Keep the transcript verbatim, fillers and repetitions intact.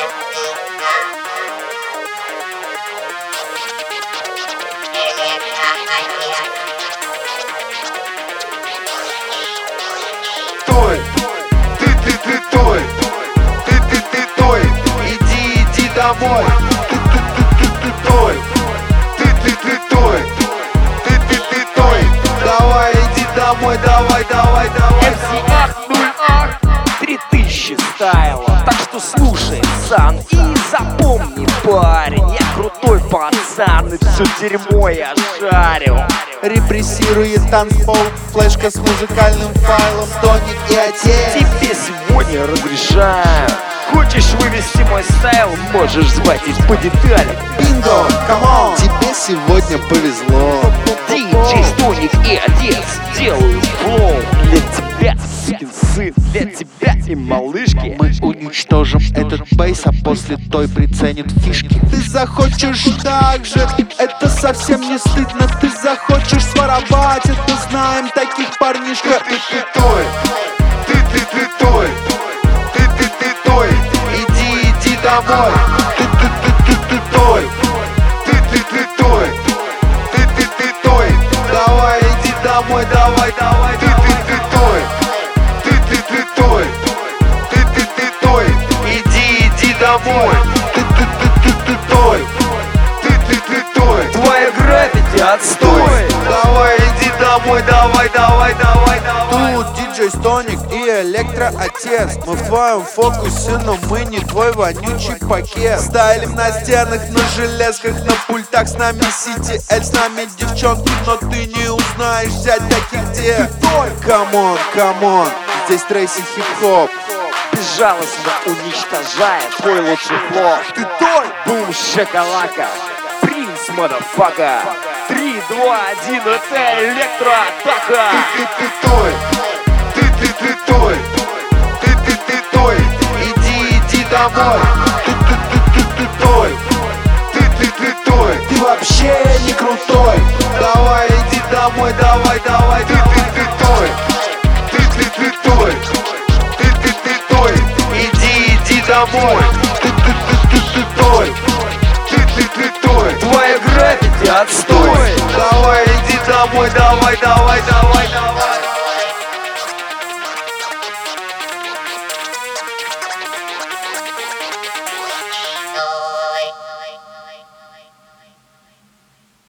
Той, ты, ты, ты, той, ты, ты, ты, той, иди, иди домой. Ты, ты, ты, ты, ты, той, ты, ты, ты, той, ты, ты, ты, той, давай, иди домой, давай, давай, давай. эм си ах нуль ах три тысячи стайла. Так что слушай, сан, и запомни, парень, я крутой пацан, и все дерьмо я шарю. Репрессирует танцпол, флешка с музыкальным файлом, тоник и отец. Тебе сегодня разрешаю. Хочешь вывести мой стайл, можешь звать их по деталям. Бинго, камон, тебе сегодня повезло. Диджей Стоник и отец делают флоу для тебя, сукин сын, для тебя и малышки. Мы уничтожим этот бейс, а после той приценит фишки. Ты захочешь так же, это совсем не стыдно. Ты захочешь своровать, это знаем таких парнишка. Ты, ты, той, ты, ты, ты, той, ты, ты, ты, той, иди, иди домой. Ты, ты, ты, ты, ты, той, ты, ты, ты, той, ты, ты, ты, той, давай, иди домой, давай, давай, ты, ты, ты, той, ты, ты, ты, той, ты, ты, ты, той, иди, иди домой. Ты, ты, ты, ты, ты, той, ты, ты, ты, той, Твоя граффити отстой. давай, иди домой, давай, давай, давай, давай. Тут диджей Стоник и электроотец. Мы в твоем фокусе, но мы не твой вонючий пакет. Стайлим на стенах, на железках, на пультах. С нами Сити Эль, с нами девчонки, но ты не узнаешь взять таких где. Камон, камон, здесь Трейси хип-хоп. Безжалостно уничтожая твой лучший флоу. Ты той! Бум, шоколака, принц, мадафака. Три, два, один, это электроатака. Ты, ты, той, ты, ты, ты, той, ты, ты, ты, той, иди, иди домой. Ты, ты, ты, ты, ты, той, ты, ты, ты, той, Ты вообще не крутой. давай, иди домой, давай, давай, ты, ты, ты, той, ты, ты, ты, той, ты, ты, ты, той, иди, иди домой. Ты, ты, ты, ты, ты, той, ты, ты, ты, той, Твоя граффити отстой. давай, иди домой, давай,